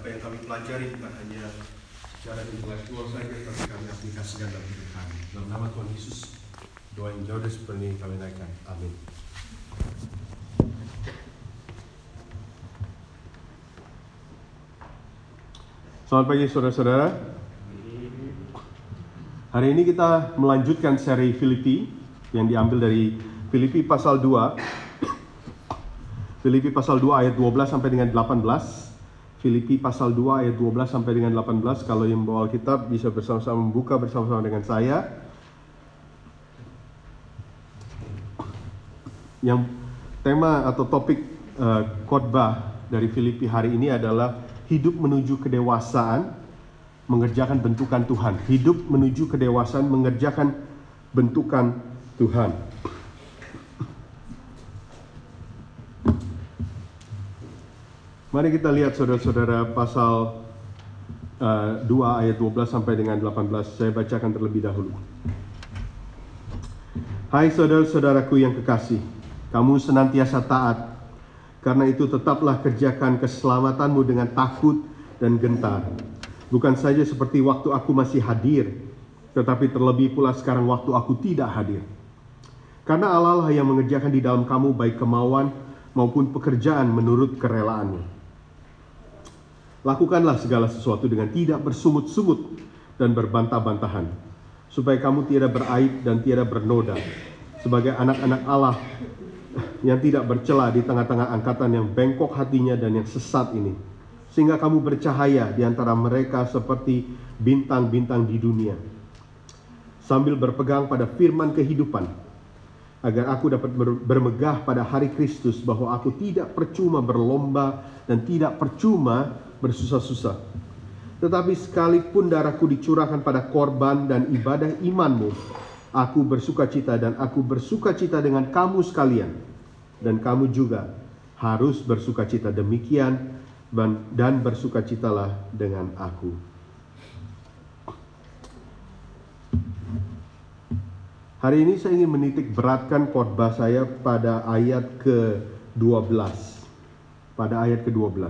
apa yang kami pelajari bukan hanya secara intelektual saja, tapi kami aplikasikan dalam hidup kami. Dalam nama Tuhan Yesus, doa yang jauh seperti ini kami naikkan. Amin. Selamat pagi saudara-saudara. Hari ini kita melanjutkan seri Filipi yang diambil dari Filipi pasal 2. Filipi pasal 2 ayat 12 sampai dengan 18. Filipi pasal 2 ayat 12 sampai dengan 18. Kalau yang bawa Alkitab bisa bersama-sama membuka bersama-sama dengan saya. Yang tema atau topik khotbah dari Filipi hari ini adalah hidup menuju kedewasaan, mengerjakan bentukan Tuhan. Hidup menuju kedewasaan, mengerjakan bentukan Tuhan. Mari kita lihat saudara-saudara pasal 2 ayat 12 sampai dengan 18. Saya bacakan terlebih dahulu. Hai saudara-saudaraku yang kekasih, kamu senantiasa taat. Karena itu tetaplah kerjakan keselamatanmu dengan takut dan gentar. Bukan saja seperti waktu aku masih hadir, tetapi terlebih pula sekarang waktu aku tidak hadir. Karena Allah lah yang mengerjakan di dalam kamu baik kemauan maupun pekerjaan menurut kerelaannya. Lakukanlah segala sesuatu dengan tidak bersungut-sungut dan berbantah-bantahan, supaya kamu tidak beraib dan tidak bernoda, sebagai anak-anak Allah yang tidak bercela di tengah-tengah angkatan yang bengkok hatinya dan yang sesat ini, sehingga kamu bercahaya di antara mereka seperti bintang-bintang di dunia, sambil berpegang pada firman kehidupan, agar aku dapat bermegah pada hari Kristus bahwa aku tidak percuma berlomba dan tidak percuma bersusah-susah. Tetapi sekalipun darahku dicurahkan pada korban dan ibadah imanmu, aku bersukacita dan aku bersukacita dengan kamu sekalian. Dan kamu juga harus bersukacita demikian dan bersukacitalah dengan aku. Hari ini saya ingin menitik beratkan khotbah saya pada ayat ke-12. Pada ayat ke-12.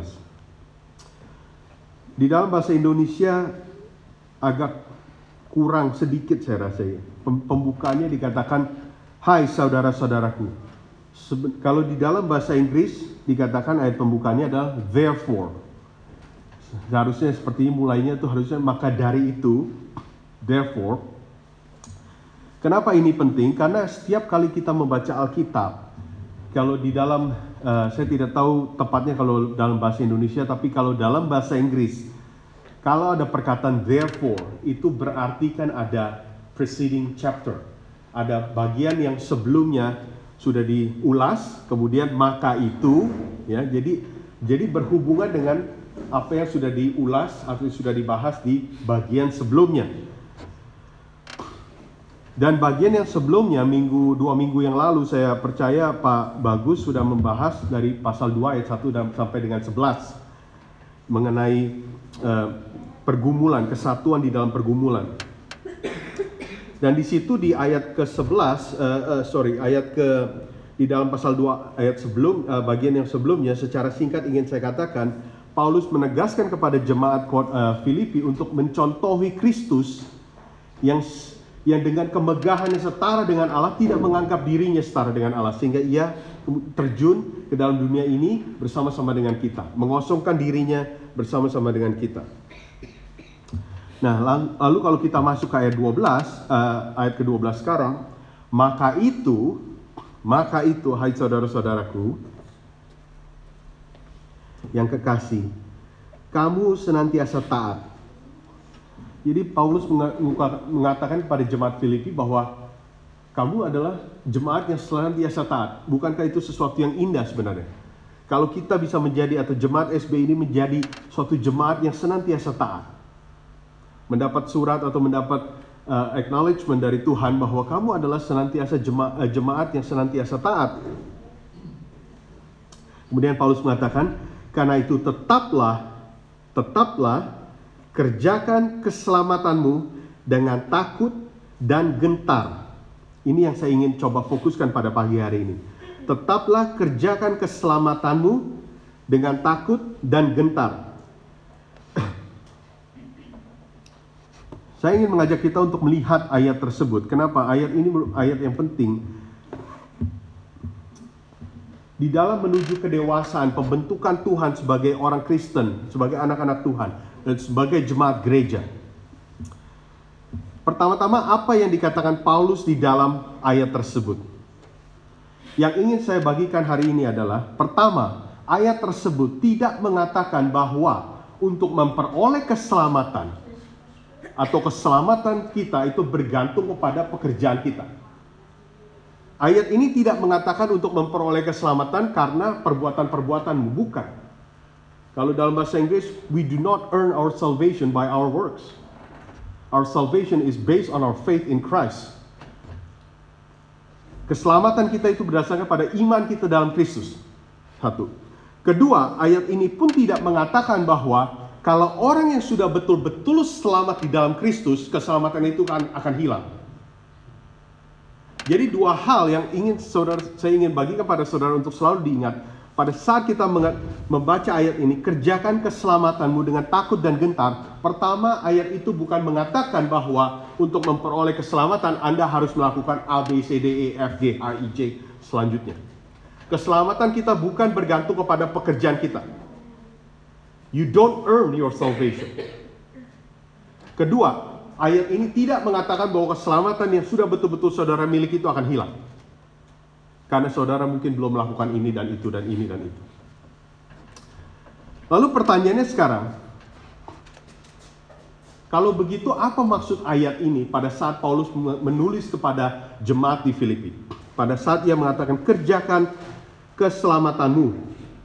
Di dalam bahasa Indonesia agak kurang sedikit saya rasa ya. Pembukaannya dikatakan, hai saudara-saudaraku. Kalau di dalam bahasa Inggris dikatakan ayat pembukaannya adalah therefore. Seharusnya seperti mulainya itu harusnya maka dari itu, therefore. Kenapa ini penting? Karena setiap kali kita membaca Alkitab, kalau di dalam, saya tidak tahu tepatnya kalau dalam bahasa Indonesia, tapi kalau dalam bahasa Inggris, kalau ada perkataan therefore, itu berarti kan ada preceding chapter. Ada bagian yang sebelumnya sudah diulas, kemudian maka itu, ya, jadi berhubungan dengan apa yang sudah diulas atau sudah dibahas di bagian sebelumnya. Dan bagian yang sebelumnya, 2 minggu yang lalu, saya percaya Pak Bagus sudah membahas dari pasal 2 ayat 1 sampai dengan 11 mengenai pergumulan, kesatuan di dalam pergumulan. Dan di situ di ayat ke-11, di dalam pasal 2 ayat sebelum, bagian yang sebelumnya, secara singkat ingin saya katakan, Paulus menegaskan kepada jemaat Filipi untuk mencontohi Kristus yang dengan kemegahan yang setara dengan Allah, tidak menganggap dirinya setara dengan Allah, sehingga ia terjun ke dalam dunia ini bersama-sama dengan kita, mengosongkan dirinya bersama-sama dengan kita. Nah, lalu kalau kita masuk ke ayat 12, ayat ke-12 sekarang, maka itu, hai saudara-saudaraku yang kekasih, kamu senantiasa taat. Jadi Paulus mengatakan kepada jemaat Filipi bahwa kamu adalah jemaat yang senantiasa taat. Bukankah itu sesuatu yang indah sebenarnya? Kalau kita bisa menjadi, atau jemaat SB ini menjadi suatu jemaat yang senantiasa taat, mendapat surat atau mendapat acknowledgement dari Tuhan bahwa kamu adalah senantiasa jemaat yang senantiasa taat. Kemudian Paulus mengatakan, karena itu tetaplah kerjakan keselamatanmu dengan takut dan gentar. Ini yang saya ingin coba fokuskan pada pagi hari ini. Tetaplah kerjakan keselamatanmu dengan takut dan gentar. Saya ingin mengajak kita untuk melihat ayat tersebut. Kenapa? Ayat ini ayat yang penting. Di dalam menuju kedewasaan, pembentukan Tuhan sebagai orang Kristen, sebagai anak-anak Tuhan, dan sebagai jemaat gereja. Pertama-tama, apa yang dikatakan Paulus di dalam ayat tersebut? Yang ingin saya bagikan hari ini adalah, pertama, ayat tersebut tidak mengatakan bahwa untuk memperoleh keselamatan atau keselamatan kita itu bergantung kepada pekerjaan kita. Ayat ini tidak mengatakan untuk memperoleh keselamatan karena perbuatan-perbuatanmu, bukan. Kalau dalam bahasa Inggris, we do not earn our salvation by our works. Our salvation is based on our faith in Christ. Keselamatan kita itu berdasarkan pada iman kita dalam Kristus. Satu. Kedua, ayat ini pun tidak mengatakan bahwa kalau orang yang sudah betul-betul selamat di dalam Kristus, keselamatan itu akan hilang. Jadi dua hal yang saya ingin bagi kepada saudara untuk selalu diingat. Pada saat kita membaca ayat ini, kerjakan keselamatanmu dengan takut dan gentar. Pertama, ayat itu bukan mengatakan bahwa untuk memperoleh keselamatan Anda harus melakukan A, B, C, D, E, F, G, H, I, J selanjutnya. Keselamatan kita bukan bergantung kepada pekerjaan kita. You don't earn your salvation. Kedua, ayat ini tidak mengatakan bahwa keselamatan yang sudah betul-betul saudara miliki itu akan hilang. Karena saudara mungkin belum melakukan ini dan itu dan ini dan itu. Lalu pertanyaannya sekarang, kalau begitu apa maksud ayat ini pada saat Paulus menulis kepada jemaat di Filipi? Pada saat ia mengatakan kerjakan keselamatanmu.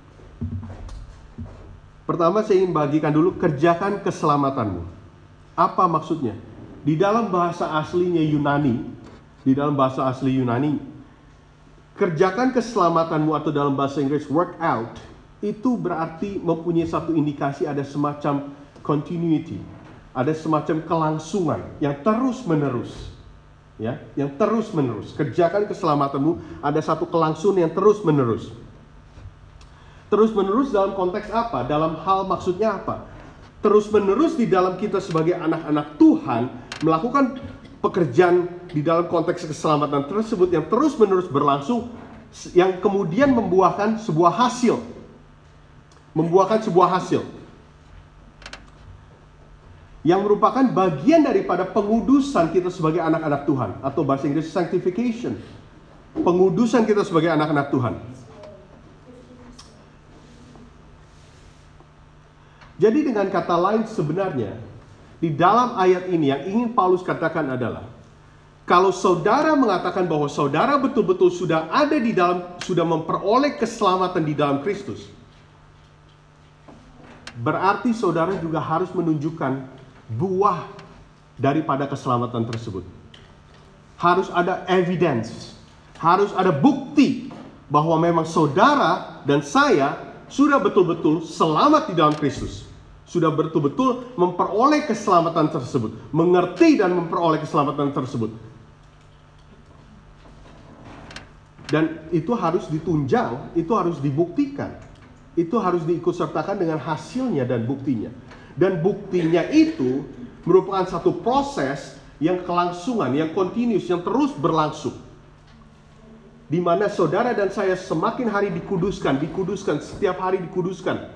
Pertama saya ingin bagikan dulu kerjakan keselamatanmu. Apa maksudnya? Di dalam bahasa aslinya Yunani, kerjakan keselamatanmu atau dalam bahasa Inggris work out, itu berarti mempunyai satu indikasi ada semacam continuity, ada semacam kelangsungan yang terus-menerus. Ya, yang terus-menerus. Kerjakan keselamatanmu, ada satu kelangsungan yang terus-menerus. Terus-menerus dalam konteks apa? Dalam hal maksudnya apa? Terus-menerus di dalam kita sebagai anak-anak Tuhan melakukan pekerjaan di dalam konteks keselamatan tersebut yang terus-menerus berlangsung, yang kemudian membuahkan sebuah hasil. Yang merupakan bagian daripada pengudusan kita sebagai anak-anak Tuhan, atau bahasa Inggris sanctification. Pengudusan kita sebagai anak-anak Tuhan. Jadi dengan kata lain sebenarnya di dalam ayat ini yang ingin Paulus katakan adalah, kalau saudara mengatakan bahwa saudara betul-betul sudah ada di dalam, sudah memperoleh keselamatan di dalam Kristus, berarti saudara juga harus menunjukkan buah daripada keselamatan tersebut. Harus ada evidence, harus ada bukti bahwa memang saudara dan saya sudah betul-betul selamat di dalam Kristus. Sudah betul-betul memperoleh keselamatan tersebut, mengerti dan memperoleh keselamatan tersebut. Dan itu harus ditunjang, itu harus dibuktikan. Itu harus diikutsertakan dengan hasilnya dan buktinya. Dan buktinya itu merupakan satu proses yang kelangsungan, yang continuous, yang terus berlangsung. Di mana saudara dan saya semakin hari dikuduskan, setiap hari dikuduskan.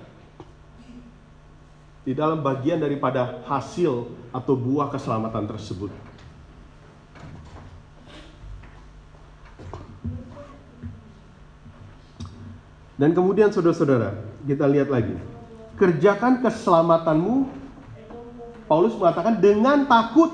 Di dalam bagian daripada hasil atau buah keselamatan tersebut. Dan kemudian saudara-saudara, kita lihat lagi. Kerjakan keselamatanmu, Paulus mengatakan dengan takut.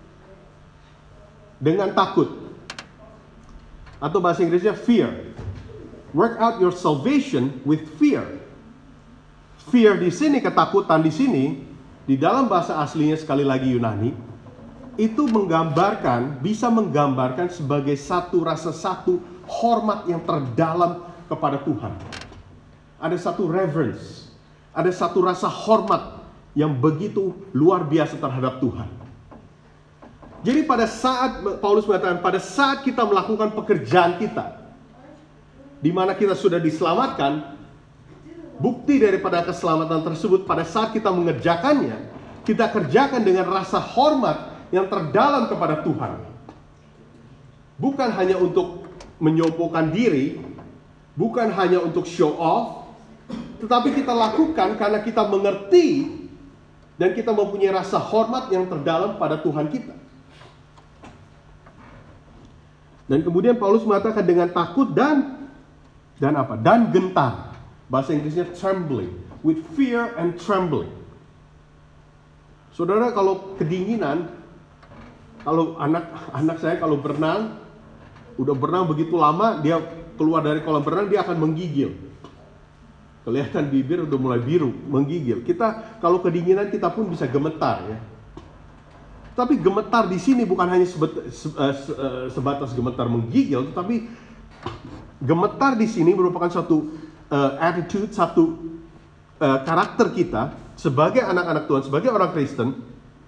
Dengan takut. Atau bahasa Inggrisnya fear. Work out your salvation with fear. Fear di sini, ketakutan di sini, di dalam bahasa aslinya sekali lagi Yunani, itu bisa menggambarkan sebagai satu hormat yang terdalam kepada Tuhan. Ada satu reverence, ada satu rasa hormat yang begitu luar biasa terhadap Tuhan. Jadi pada saat Paulus mengatakan, pada saat kita melakukan pekerjaan kita, di mana kita sudah diselamatkan, bukti daripada keselamatan tersebut pada saat kita mengerjakannya, kita kerjakan dengan rasa hormat yang terdalam kepada Tuhan. Bukan hanya untuk menyombongkan diri, bukan hanya untuk show off, tetapi kita lakukan karena kita mengerti dan kita mempunyai rasa hormat yang terdalam pada Tuhan kita. Dan kemudian Paulus mengatakan dengan takut dan apa? Dan gentar. Bahasa Inggrisnya trembling, with fear and trembling. Saudara, kalau kedinginan, kalau anak saya kalau berenang, udah berenang begitu lama, dia keluar dari kolam berenang, dia akan menggigil. Kelihatan bibir udah mulai biru, menggigil. Kita kalau kedinginan kita pun bisa gemetar ya. Tapi gemetar di sini bukan hanya sebatas gemetar menggigil, tetapi gemetar di sini merupakan satu attitude, satu karakter kita sebagai anak-anak Tuhan, sebagai orang Kristen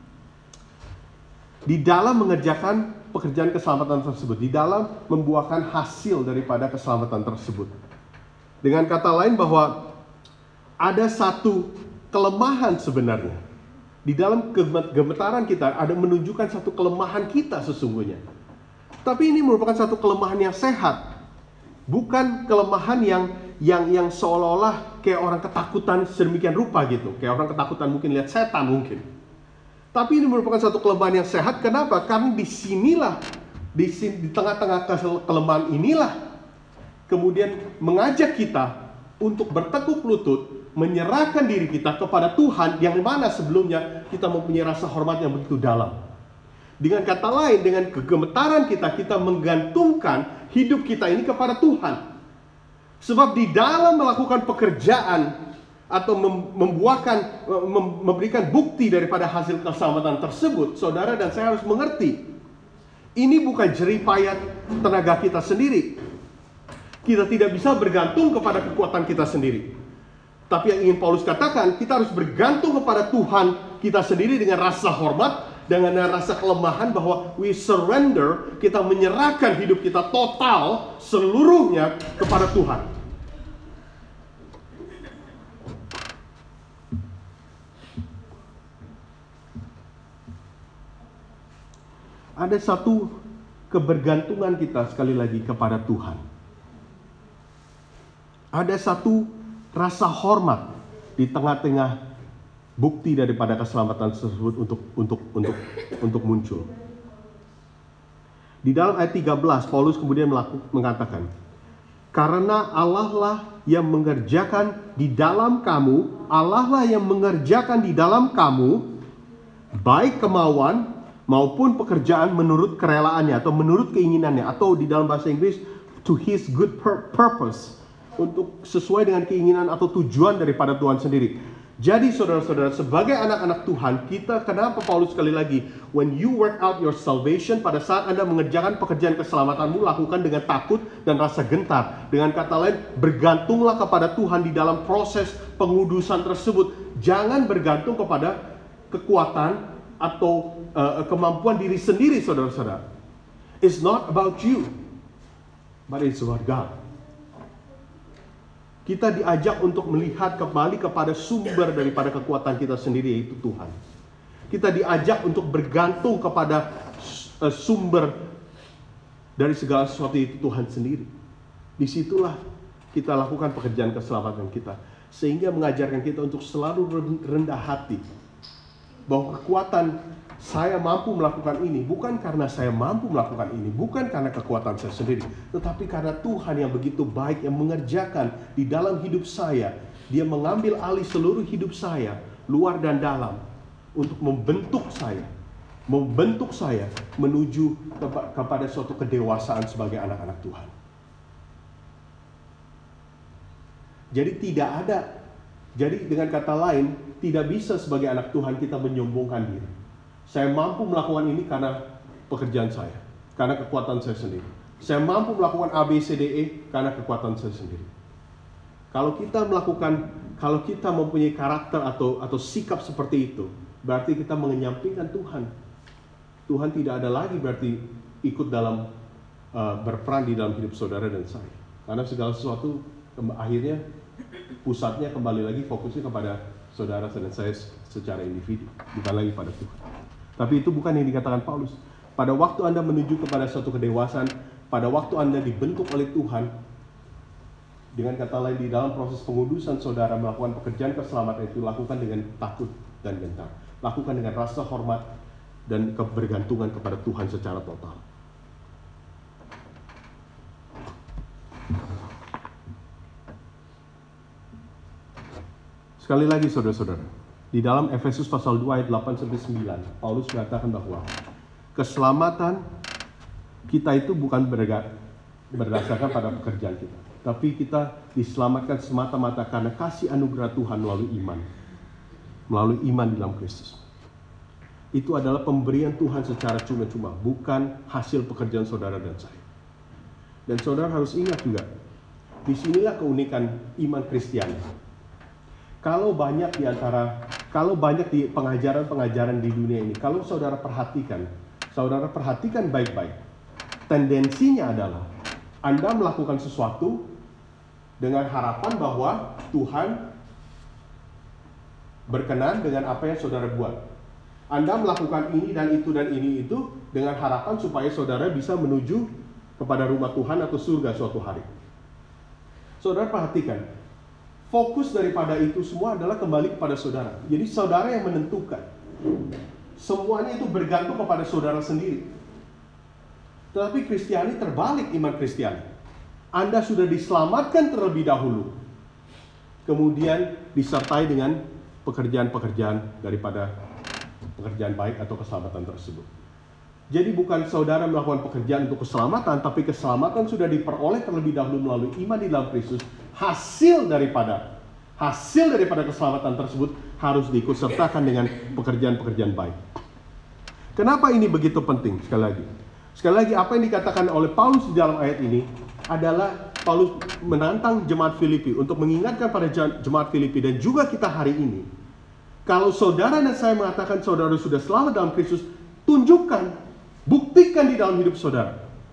di dalam mengerjakan pekerjaan keselamatan tersebut, di dalam membuahkan hasil daripada keselamatan tersebut. Dengan kata lain bahwa ada satu kelemahan sebenarnya. Di dalam gemetaran kita ada menunjukkan satu kelemahan kita sesungguhnya. Tapi ini merupakan satu kelemahan yang sehat. Bukan kelemahan yang seolah-olah kayak orang ketakutan sedemikian rupa gitu. Kayak orang ketakutan mungkin lihat setan mungkin. Tapi ini merupakan satu kelemahan yang sehat. Kenapa? Karena disinilah, di tengah-tengah kelemahan inilah kemudian mengajak kita untuk bertekuk lutut, menyerahkan diri kita kepada Tuhan yang mana sebelumnya kita mempunyai rasa hormat yang begitu dalam. Dengan kata lain, dengan kegemetaran kita menggantungkan hidup kita ini kepada Tuhan. Sebab di dalam melakukan pekerjaan atau memberikan bukti daripada hasil keselamatan tersebut, saudara dan saya harus mengerti, ini bukan jeripayat tenaga kita sendiri. Kita tidak bisa bergantung kepada kekuatan kita sendiri. Tapi yang ingin Paulus katakan, kita harus bergantung kepada Tuhan kita sendiri dengan rasa hormat, dengan rasa kelemahan bahwa we surrender, kita menyerahkan hidup kita total, seluruhnya kepada Tuhan. Ada satu kebergantungan kita sekali lagi kepada Tuhan. Ada satu rasa hormat di tengah-tengah bukti daripada keselamatan tersebut untuk muncul. Di dalam ayat 13 Paulus kemudian mengatakan, karena Allah lah yang mengerjakan di dalam kamu, Allah lah yang mengerjakan di dalam kamu baik kemauan maupun pekerjaan menurut kerelaannya atau menurut keinginannya, atau di dalam bahasa Inggris to his good purpose, untuk sesuai dengan keinginan atau tujuan daripada Tuhan sendiri. Jadi saudara-saudara, sebagai anak-anak Tuhan, kita, kenapa Paulus sekali lagi, when you work out your salvation, pada saat Anda mengerjakan pekerjaan keselamatanmu, lakukan dengan takut dan rasa gentar. Dengan kata lain, bergantunglah kepada Tuhan di dalam proses pengudusan tersebut. Jangan bergantung kepada kekuatan atau kemampuan diri sendiri, saudara-saudara. It's not about you, but it's about God. Kita diajak untuk melihat kembali kepada sumber daripada kekuatan kita sendiri, yaitu Tuhan. Kita diajak untuk bergantung kepada sumber dari segala sesuatu, itu Tuhan sendiri. Disitulah kita lakukan pekerjaan keselamatan kita. Sehingga mengajarkan kita untuk selalu rendah hati. Bahwa kekuatan saya mampu melakukan ini bukan karena saya mampu melakukan ini, bukan karena kekuatan saya sendiri, tetapi karena Tuhan yang begitu baik yang mengerjakan di dalam hidup saya. Dia mengambil alih seluruh hidup saya, luar dan dalam, untuk membentuk saya menuju kepada suatu kedewasaan sebagai anak-anak Tuhan. Jadi dengan kata lain, tidak bisa sebagai anak Tuhan kita menyombongkan diri. Saya mampu melakukan ini karena pekerjaan saya, karena kekuatan saya sendiri. Saya mampu melakukan A, B, C, D, E karena kekuatan saya sendiri. Kalau kita mempunyai karakter atau sikap seperti itu, berarti kita menyampingkan Tuhan. Tuhan tidak ada lagi berarti ikut dalam berperan di dalam hidup saudara dan saya. Karena segala sesuatu akhirnya pusatnya kembali lagi fokusnya kepada saudara dan saya secara individu, bukan lagi pada Tuhan. Tapi itu bukan yang dikatakan Paulus. Pada waktu Anda menuju kepada suatu kedewasaan, pada waktu Anda dibentuk oleh Tuhan, dengan kata lain di dalam proses pengudusan saudara melakukan pekerjaan keselamatan itu, lakukan dengan takut dan gentar. Lakukan dengan rasa hormat dan kebergantungan kepada Tuhan secara total. Sekali lagi saudara-saudara, di dalam Efesus pasal 2 ayat 8-9, Paulus mengatakan bahwa keselamatan kita itu bukan berdasarkan pada pekerjaan kita, tapi kita diselamatkan semata-mata karena kasih anugerah Tuhan melalui iman di dalam Kristus. Itu adalah pemberian Tuhan secara cuma-cuma, bukan hasil pekerjaan saudara dan saya. Dan saudara harus ingat juga, disinilah keunikan iman Kristiani. Kalau banyak di pengajaran-pengajaran di dunia ini, kalau saudara perhatikan baik-baik, tendensinya adalah Anda melakukan sesuatu dengan harapan bahwa Tuhan berkenan dengan apa yang saudara buat. Anda melakukan ini dan itu dengan harapan supaya saudara bisa menuju kepada rumah Tuhan atau surga suatu hari. Saudara perhatikan, fokus daripada itu semua adalah kembali kepada saudara. Jadi saudara yang menentukan. Semuanya itu bergantung kepada saudara sendiri. Tetapi Kristiani terbalik, iman Kristiani. Anda sudah diselamatkan terlebih dahulu, kemudian disertai dengan pekerjaan-pekerjaan daripada pekerjaan baik atau keselamatan tersebut. Jadi bukan saudara melakukan pekerjaan untuk keselamatan, tapi keselamatan sudah diperoleh terlebih dahulu melalui iman di dalam Kristus. Hasil daripada keselamatan tersebut harus diikutsertakan dengan pekerjaan-pekerjaan baik. Kenapa ini begitu penting? Sekali lagi apa yang dikatakan oleh Paulus di dalam ayat ini adalah Paulus menantang jemaat Filipi untuk mengingatkan pada jemaat Filipi dan juga kita hari ini. Kalau saudara dan saya mengatakan saudara sudah selamat dalam Kristus, tunjukkan, buktikan di dalam hidup saudara.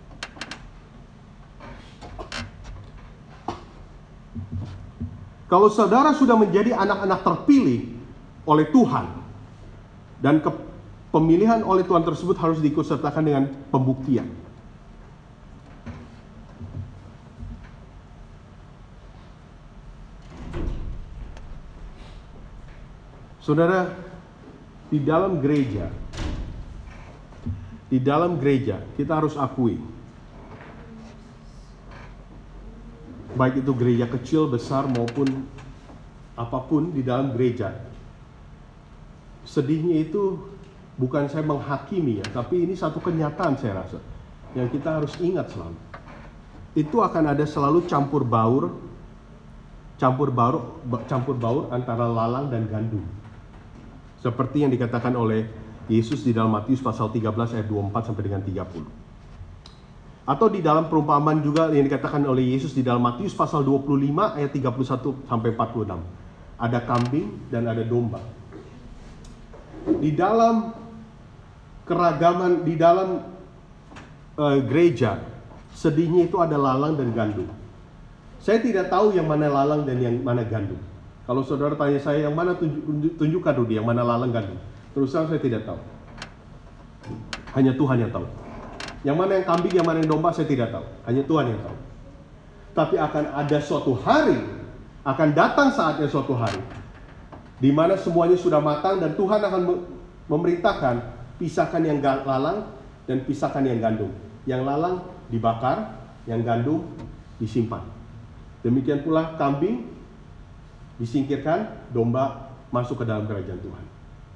Kalau saudara sudah menjadi anak-anak terpilih oleh Tuhan, dan pemilihan oleh Tuhan tersebut harus diikutsertakan dengan pembuktian. Saudara, di dalam gereja kita harus akui, baik itu gereja kecil, besar maupun apapun di dalam gereja, sedihnya itu bukan saya menghakimi ya, tapi ini satu kenyataan saya rasa yang kita harus ingat selalu. Itu akan ada selalu campur baur antara lalang dan gandum. Seperti yang dikatakan oleh Yesus di dalam Matius pasal 13 ayat 24 sampai dengan 30. Atau di dalam perumpamaan juga yang dikatakan oleh Yesus di dalam Matius pasal 25 ayat 31 sampai 46. Ada kambing dan ada domba. Di dalam keragaman, di dalam gereja, sedihnya itu ada lalang dan gandum. Saya tidak tahu yang mana lalang dan yang mana gandum. Kalau saudara tanya saya yang mana, tunjukkan Rudi, yang mana lalang gandum. Terus terang saya tidak tahu. Hanya Tuhan yang tahu. Yang mana yang kambing, yang mana yang domba, saya tidak tahu. Hanya Tuhan yang tahu. Tapi akan ada suatu hari, akan datang saatnya suatu hari, di mana semuanya sudah matang dan Tuhan akan memerintahkan, pisahkan yang lalang dan pisahkan yang gandum. Yang lalang dibakar, yang gandum disimpan. Demikian pula kambing disingkirkan, domba masuk ke dalam kerajaan Tuhan.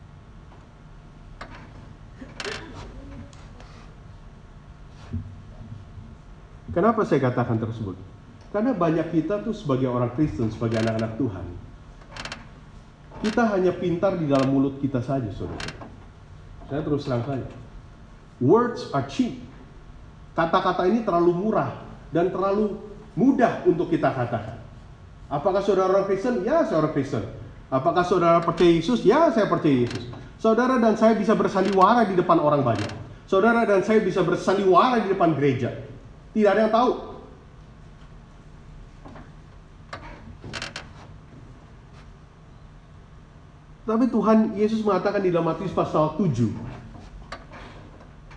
Kenapa saya katakan tersebut? Karena banyak kita tuh sebagai orang Kristen, sebagai anak-anak Tuhan, kita hanya pintar di dalam mulut kita saja, saudara. Saya terus terang saja. Words are cheap. Kata-kata ini terlalu murah dan terlalu mudah untuk kita katakan. Apakah saudara orang Kristen? Ya, saya orang Kristen. Apakah saudara percaya Yesus? Ya, saya percaya Yesus. Saudara dan saya bisa bersandiwara di depan orang banyak. Saudara dan saya bisa bersandiwara di depan gereja. Tidak ada yang tahu. Tapi Tuhan Yesus mengatakan di dalam Matius pasal 7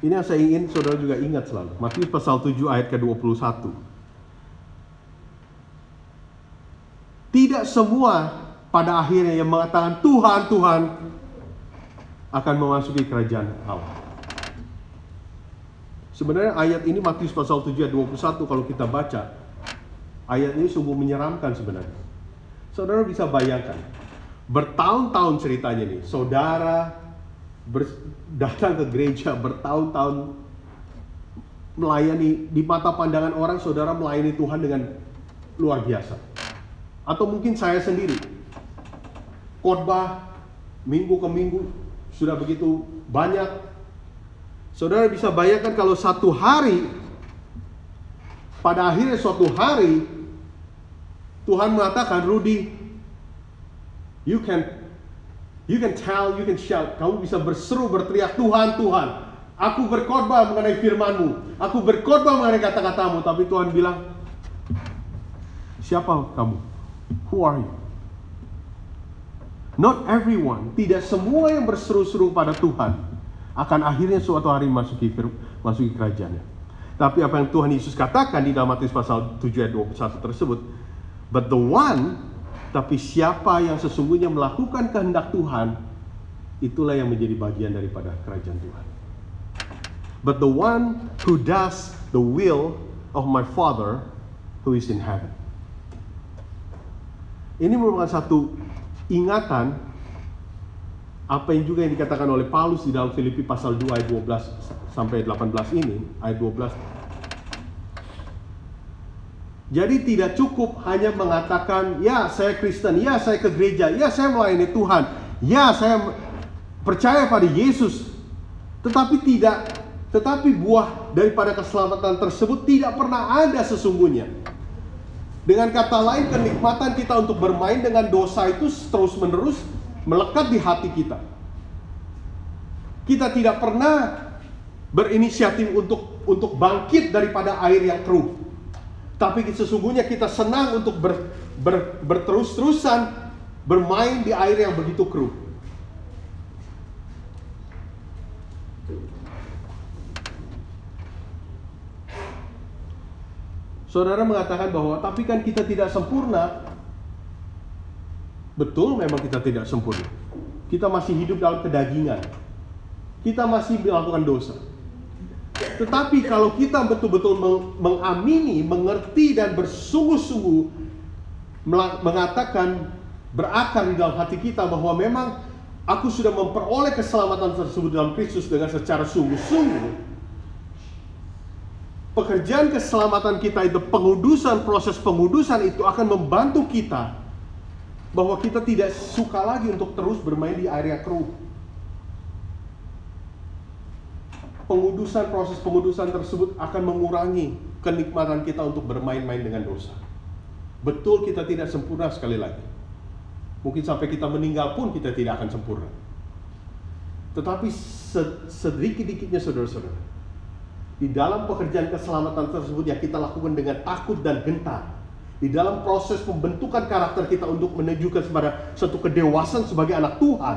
Ini yang saya ingin saudara juga ingat selalu. Matius pasal 7 ayat ke-21. Tidak semua pada akhirnya yang mengatakan Tuhan, Tuhan akan memasuki kerajaan Allah. Sebenarnya ayat ini Matius pasal 7 ayat 21 kalau kita baca, ayat ini sungguh menyeramkan sebenarnya. Saudara bisa bayangkan, bertahun-tahun ceritanya nih, saudara datang ke gereja bertahun-tahun, melayani, di mata pandangan orang saudara melayani Tuhan dengan luar biasa. Atau mungkin saya sendiri, khotbah minggu ke minggu sudah begitu banyak. Saudara bisa bayangkan kalau satu hari, pada akhirnya suatu hari Tuhan mengatakan, Rudy, you can tell, you can shout. Kamu bisa berseru, berteriak, Tuhan, Tuhan, aku berkhotbah mengenai firman-Mu, aku berkhotbah mengenai kata-katamu. Tapi Tuhan bilang, siapa kamu? Who are you? Not everyone, tidak semua yang berseru-seru pada Tuhan akan akhirnya suatu hari masuki kerajaannya. Tapi apa yang Tuhan Yesus katakan di dalam Matius pasal 7 ayat 21 tersebut, but the one, tapi siapa yang sesungguhnya melakukan kehendak Tuhan, itulah yang menjadi bagian daripada kerajaan Tuhan. But the one who does the will of my Father who is in heaven. Ini merupakan satu ingatan apa yang juga yang dikatakan oleh Paulus di dalam Filipi pasal 2 ayat 12 sampai 18 ini, ayat 12. Jadi tidak cukup hanya mengatakan, ya saya Kristen, ya saya ke gereja, ya saya melayani Tuhan, ya saya percaya pada Yesus. Tetapi buah daripada keselamatan tersebut tidak pernah ada sesungguhnya. Dengan kata lain, kenikmatan kita untuk bermain dengan dosa itu terus-menerus melekat di hati kita. Kita tidak pernah berinisiatif untuk bangkit daripada air yang keruh. Tapi sesungguhnya kita senang untuk berterus-terusan bermain di air yang begitu keruh. Saudara mengatakan bahwa tapi kan kita tidak sempurna. Betul, memang kita tidak sempurna. Kita masih hidup dalam kedagingan. Kita masih melakukan dosa. Tetapi kalau kita betul-betul mengamini, mengerti dan bersungguh-sungguh mengatakan, berakar di dalam hati kita bahwa memang aku sudah memperoleh keselamatan tersebut dalam Kristus dengan secara sungguh-sungguh, pekerjaan keselamatan kita itu, proses pengudusan itu akan membantu kita bahwa kita tidak suka lagi untuk terus bermain di air yang keruh. Proses pengudusan tersebut akan mengurangi kenikmatan kita untuk bermain-main dengan dosa. Betul, kita tidak sempurna, sekali lagi. Mungkin sampai kita meninggal pun kita tidak akan sempurna. Tetapi sedikit-dikitnya saudara-saudara, di dalam pekerjaan keselamatan tersebut yang kita lakukan dengan takut dan gentar, di dalam proses pembentukan karakter kita untuk menunjukkan kepada suatu kedewasaan sebagai anak Tuhan,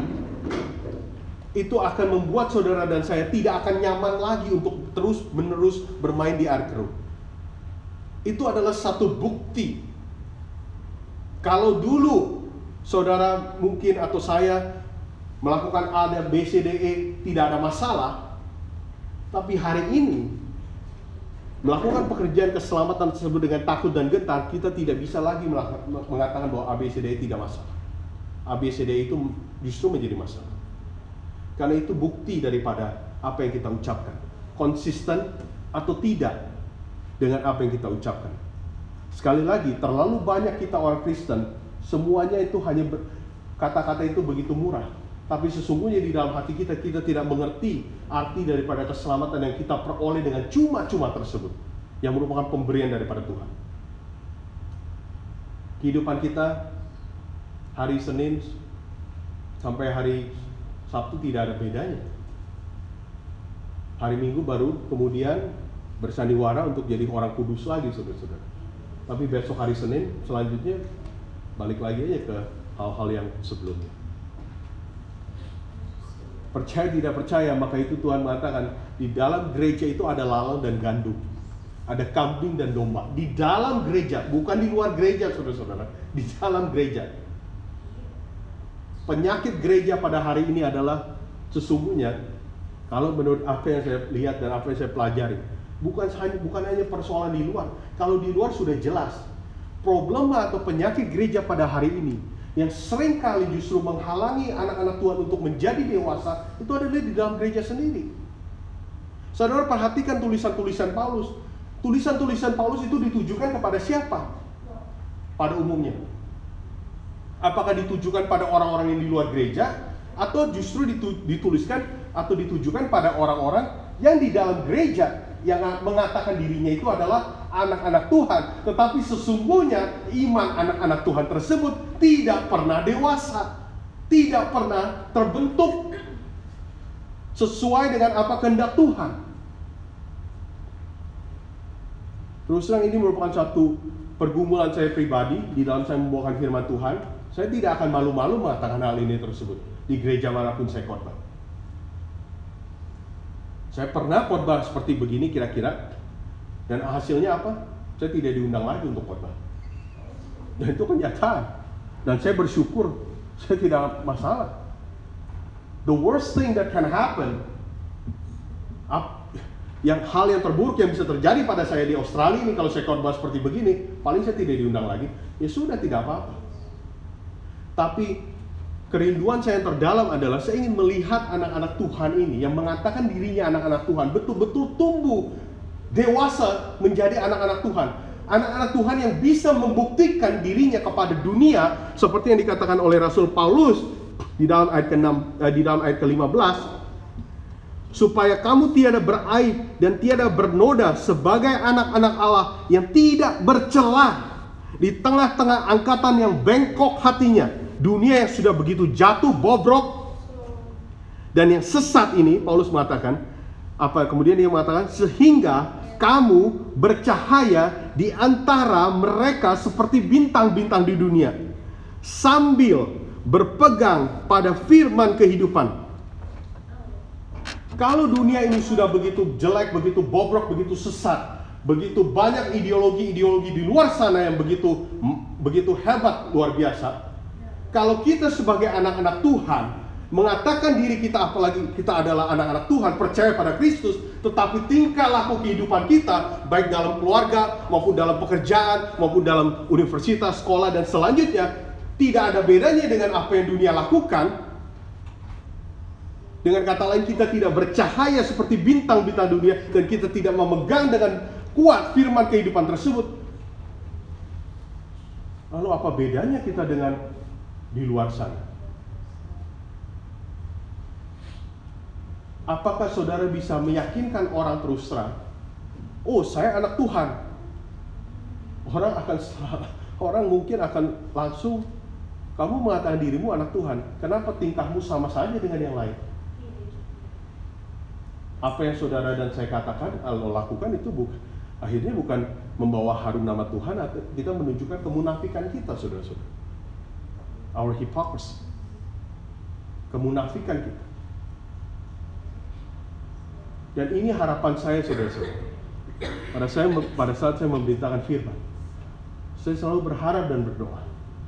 itu akan membuat saudara dan saya tidak akan nyaman lagi untuk terus-menerus bermain di air keruh. Itu adalah satu bukti. Kalau dulu saudara mungkin atau saya melakukan A dan B, C, D, E tidak ada masalah, tapi hari ini melakukan pekerjaan keselamatan tersebut dengan takut dan gentar, kita tidak bisa lagi mengatakan bahwa A, B, C, D tidak masalah. A, B, C, D itu justru menjadi masalah. Karena itu bukti daripada apa yang kita ucapkan, konsisten atau tidak dengan apa yang kita ucapkan. Sekali lagi, terlalu banyak kita orang Kristen, semuanya itu hanya kata-kata itu begitu murah, tapi sesungguhnya di dalam hati kita tidak mengerti arti daripada keselamatan yang kita peroleh dengan cuma-cuma tersebut, yang merupakan pemberian daripada Tuhan. Kehidupan kita hari Senin sampai hari Sabtu tidak ada bedanya. Hari Minggu baru kemudian bersandiwara untuk jadi orang kudus lagi, saudara-saudara. Tapi besok hari Senin selanjutnya balik lagi aja ke hal-hal yang sebelumnya. Percaya tidak percaya, maka itu Tuhan mengatakan di dalam gereja itu ada lalang dan gandum, ada kambing dan domba. Di dalam gereja, bukan di luar gereja, saudara-saudara. Di dalam gereja. Penyakit gereja pada hari ini adalah sesungguhnya, kalau menurut apa yang saya lihat dan apa yang saya pelajari, bukan hanya persoalan di luar. Kalau di luar sudah jelas. Problema atau penyakit gereja pada hari ini yang seringkali justru menghalangi anak-anak Tuhan untuk menjadi dewasa, itu adalah di dalam gereja sendiri. Saudara perhatikan tulisan-tulisan Paulus. Tulisan-tulisan Paulus itu ditujukan kepada siapa? Pada umumnya. Apakah ditujukan pada orang-orang yang di luar gereja, atau justru dituliskan atau ditujukan pada orang-orang yang di dalam gereja yang mengatakan dirinya itu adalah anak-anak Tuhan, tetapi sesungguhnya iman anak-anak Tuhan tersebut tidak pernah dewasa, tidak pernah terbentuk sesuai dengan apa kehendak Tuhan. Terus terang ini merupakan satu pergumulan saya pribadi di dalam saya membawakan firman Tuhan. Saya tidak akan malu-malu mengatakan hal ini tersebut di gereja manapun saya khotbah. Saya pernah khotbah seperti begini kira-kira, dan hasilnya apa? Saya tidak diundang lagi untuk khotbah. Dan itu kenyataan. Dan saya bersyukur, saya tidak masalah. The worst thing that can happen, hal yang terburuk yang bisa terjadi pada saya di Australia ini kalau saya khotbah seperti begini, paling saya tidak diundang lagi. Ya sudah, tidak apa-apa. Tapi kerinduan saya yang terdalam adalah saya ingin melihat anak-anak Tuhan ini yang mengatakan dirinya anak-anak Tuhan betul-betul tumbuh dewasa menjadi anak-anak Tuhan. Anak-anak Tuhan yang bisa membuktikan dirinya kepada dunia seperti yang dikatakan oleh Rasul Paulus di dalam ayat ke-6, di dalam ayat ke-15, supaya kamu tiada beraib dan tiada bernoda sebagai anak-anak Allah yang tidak bercela di tengah-tengah angkatan yang bengkok hatinya, dunia yang sudah begitu jatuh, bobrok, dan yang sesat ini. Paulus mengatakan apa? Kemudian dia mengatakan sehingga kamu bercahaya di antara mereka seperti bintang-bintang di dunia, sambil berpegang pada firman kehidupan. Kalau dunia ini sudah begitu jelek, begitu bobrok, begitu sesat, begitu banyak ideologi-ideologi di luar sana yang begitu hebat, luar biasa. Kalau kita sebagai anak-anak Tuhan mengatakan diri kita, apalagi kita adalah anak-anak Tuhan, percaya pada Kristus, tetapi tingkah laku kehidupan kita, baik dalam keluarga, maupun dalam pekerjaan, maupun dalam universitas, sekolah, dan selanjutnya, tidak ada bedanya dengan apa yang dunia lakukan. Dengan kata lain, kita tidak bercahaya seperti bintang-bintang dunia, dan kita tidak memegang dengan kuat firman kehidupan tersebut. Lalu apa bedanya kita dengan di luar sana? Apakah saudara bisa meyakinkan orang terus terang, oh saya anak Tuhan? Orang mungkin akan langsung, kamu mengatakan dirimu anak Tuhan, kenapa tingkahmu sama saja dengan yang lain? Apa yang saudara dan saya katakan, kalau lakukan itu akhirnya bukan membawa harum nama Tuhan, atau kita menunjukkan kemunafikan kita, saudara-saudara. Our hypocrisy, kemunafikan kita. Dan ini harapan saya, saudara-saudara. Pada saat saya memberitakan firman, saya selalu berharap dan berdoa.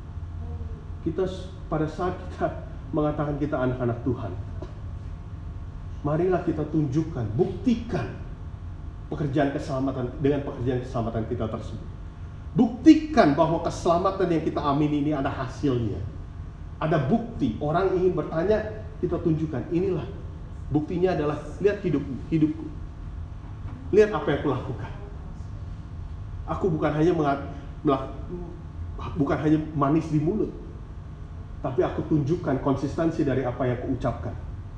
Pada saat kita mengatakan kita anak-anak Tuhan, marilah kita tunjukkan, buktikan pekerjaan keselamatan dengan pekerjaan keselamatan kita tersebut. Buktikan bahwa keselamatan yang kita amini ini ada hasilnya, ada bukti. Orang ingin bertanya, kita tunjukkan. Inilah buktinya adalah, lihat hidupku. Lihat apa yang aku lakukan. Aku bukan hanya manis di mulut, tapi aku tunjukkan konsistensi dari apa yang aku ucapkan.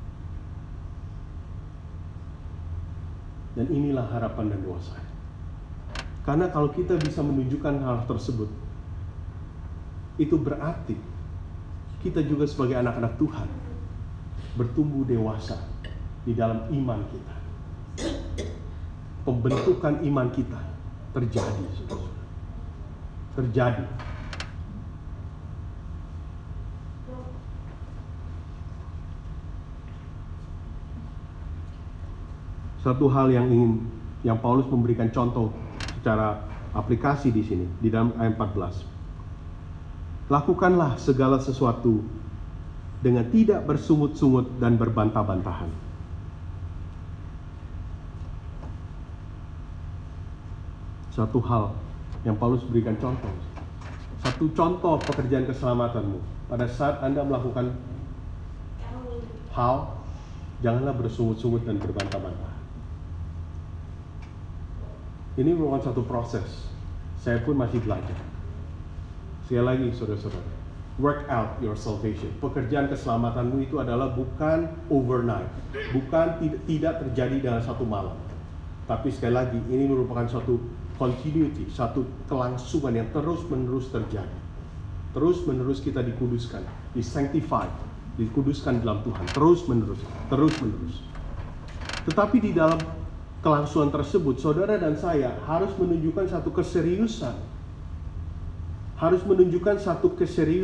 Dan inilah harapan dan doa saya. Karena kalau kita bisa menunjukkan hal tersebut, itu berarti kita juga sebagai anak-anak Tuhan bertumbuh dewasa di dalam iman kita. Pembentukan iman kita terjadi, saudara-saudara. Terjadi. Satu hal yang Paulus memberikan contoh secara aplikasi di sini di dalam ayat 14. Lakukanlah segala sesuatu dengan tidak bersungut-sungut dan berbantah-bantahan. Satu hal yang Paulus berikan contoh. Satu contoh pekerjaan keselamatanmu. Pada saat Anda melakukan hal, janganlah bersungut-sungut dan berbantah-bantah. Ini merupakan satu proses. Saya pun masih belajar. Sekali lagi saudara-saudara, work out your salvation. Pekerjaan keselamatanmu itu adalah bukan overnight, bukan tidak terjadi dalam satu malam. Tapi sekali lagi, ini merupakan suatu continuity, satu kelangsungan yang terus-menerus terjadi. Terus-menerus kita dikuduskan, disanctified, dikuduskan dalam Tuhan, terus-menerus. Tetapi di dalam kelangsungan tersebut, saudara dan saya harus menunjukkan satu keseriusan. Harus menunjukkan satu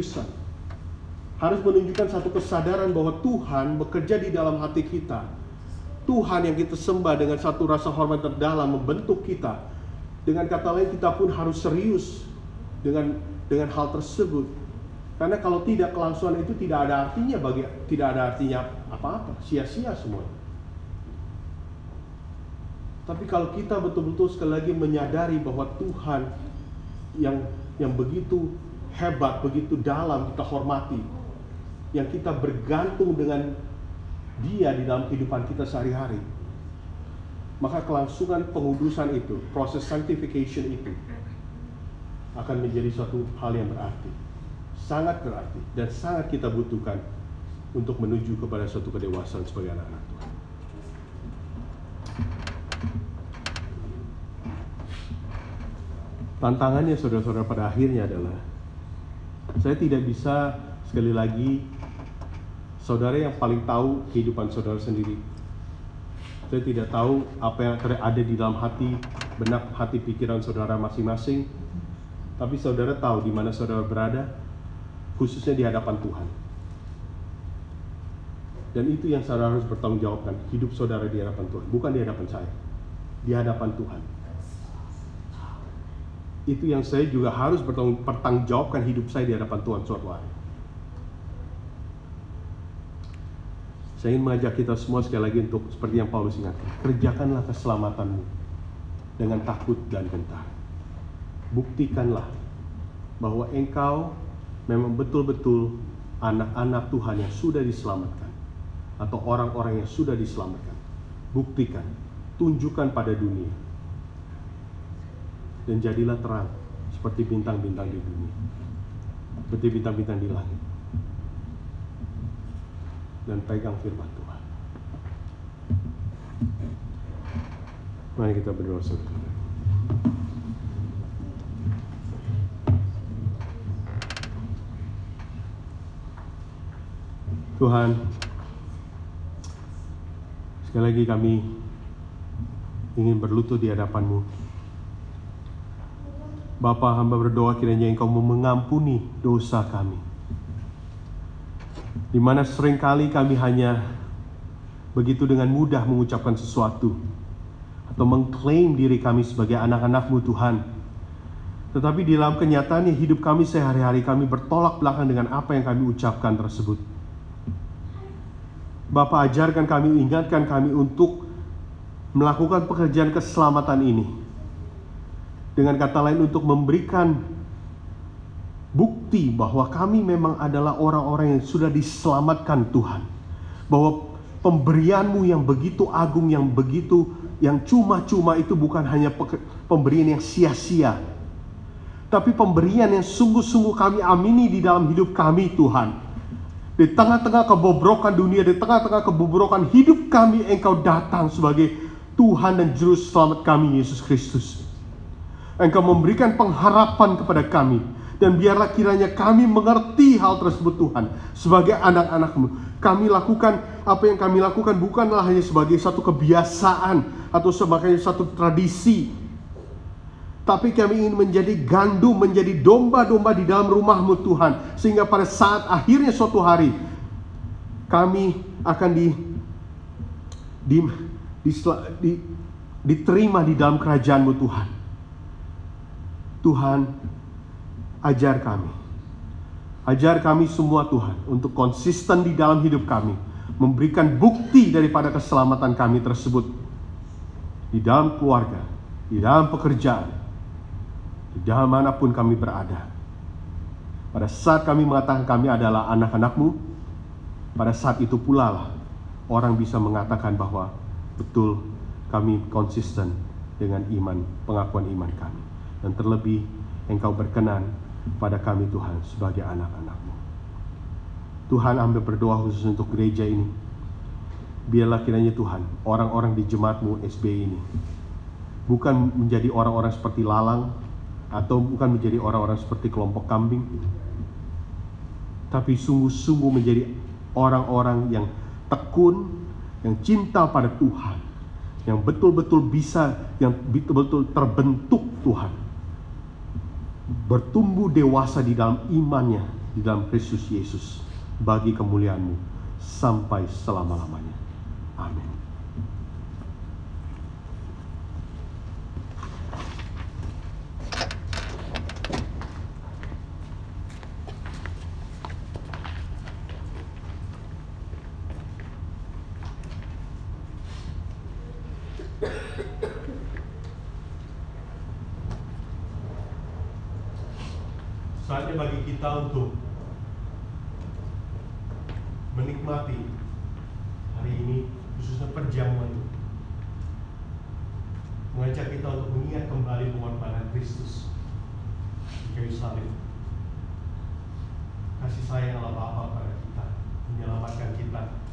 kesadaran bahwa Tuhan bekerja di dalam hati kita. Tuhan yang kita sembah dengan satu rasa hormat terdalam membentuk kita. Dengan kata lain, kita pun harus serius dengan hal tersebut. Karena kalau tidak, kelangsungan itu tidak ada artinya apa-apa, sia-sia semua. Tapi kalau kita betul-betul sekali lagi menyadari bahwa Tuhan yang begitu hebat, begitu dalam kita hormati, yang kita bergantung dengan Dia di dalam kehidupan kita sehari-hari, maka kelangsungan pengudusan itu, proses sanctification itu akan menjadi suatu hal yang berarti, sangat berarti, dan sangat kita butuhkan untuk menuju kepada suatu kedewasaan sebagai anak-anak Tuhan. Tantangannya saudara-saudara pada akhirnya adalah, saya tidak bisa, sekali lagi, saudara yang paling tahu kehidupan saudara sendiri. Saya tidak tahu apa yang ada di dalam hati, benak hati pikiran saudara masing-masing. Tapi saudara tahu di mana saudara berada, khususnya di hadapan Tuhan. Dan itu yang saudara harus bertanggung jawabkan, hidup saudara di hadapan Tuhan, bukan di hadapan saya, di hadapan Tuhan. Itu yang saya juga harus bertanggung jawabkan hidup saya di hadapan Tuhan suatu hari. Saya ingin mengajak kita semua sekali lagi untuk seperti yang Paulus ingatkan, kerjakanlah keselamatanmu dengan takut dan gentar. Buktikanlah bahwa engkau memang betul-betul anak-anak Tuhan yang sudah diselamatkan, atau orang-orang yang sudah diselamatkan. Buktikan, tunjukkan pada dunia, dan jadilah terang seperti bintang-bintang di dunia, seperti bintang-bintang di langit. Dan pegang firman Tuhan. Mari kita berdoa saudara. Tuhan, sekali lagi kami ingin berlutut di hadapan-Mu. Bapa, hamba berdoa kiranya Engkau mengampuni dosa kami, di mana seringkali kami hanya begitu dengan mudah mengucapkan sesuatu atau mengklaim diri kami sebagai anak-anak-Mu Tuhan. Tetapi di dalam kenyataannya hidup kami sehari-hari kami bertolak belakang dengan apa yang kami ucapkan tersebut. Bapa, ajarkan kami, ingatkan kami untuk melakukan pekerjaan keselamatan ini. Dengan kata lain, untuk memberikan bukti bahwa kami memang adalah orang-orang yang sudah diselamatkan Tuhan. Bahwa pemberian-Mu yang begitu agung, yang cuma-cuma itu bukan hanya pemberian yang sia-sia, tapi pemberian yang sungguh-sungguh kami amini di dalam hidup kami Tuhan. Di tengah-tengah kebobrokan dunia, di tengah-tengah kebobrokan hidup kami, Engkau datang sebagai Tuhan dan Juru Selamat kami, Yesus Kristus. Engkau memberikan pengharapan kepada kami. Dan biarlah kiranya kami mengerti hal tersebut Tuhan. Sebagai anak-anak-Mu, kami lakukan apa yang kami lakukan bukanlah hanya sebagai satu kebiasaan atau sebagai satu tradisi, tapi kami ingin menjadi gandum, menjadi domba-domba di dalam rumah-Mu Tuhan. Sehingga pada saat akhirnya suatu hari kami akan diterima di dalam kerajaan-Mu Tuhan. Tuhan, ajar kami semua Tuhan, untuk konsisten di dalam hidup kami, memberikan bukti daripada keselamatan kami tersebut, di dalam keluarga, di dalam pekerjaan, di dalam manapun kami berada. Pada saat kami mengatakan kami adalah anak-anak-Mu, pada saat itu pula lah orang bisa mengatakan bahwa betul kami konsisten dengan pengakuan iman kami. Dan terlebih Engkau berkenan pada kami Tuhan sebagai anak-anak-Mu. Tuhan, ambil berdoa khusus untuk gereja ini. Biarlah kiranya Tuhan, orang-orang di jemaat-Mu SBI ini bukan menjadi orang-orang seperti lalang, atau bukan menjadi orang-orang seperti kelompok kambing, tapi sungguh-sungguh menjadi orang-orang yang tekun, yang cinta pada Tuhan, yang betul-betul terbentuk Tuhan, bertumbuh dewasa di dalam imannya, di dalam Kristus Yesus, bagi kemuliaan-Mu sampai selama-lamanya. Amin. Saatnya bagi kita untuk menikmati hari ini, khususnya perjamuan itu, mengajak kita untuk mengingat kembali pengorbanan Kristus di kayu salib. Kasih sayang Allah Bapa pada kita, menyelamatkan kita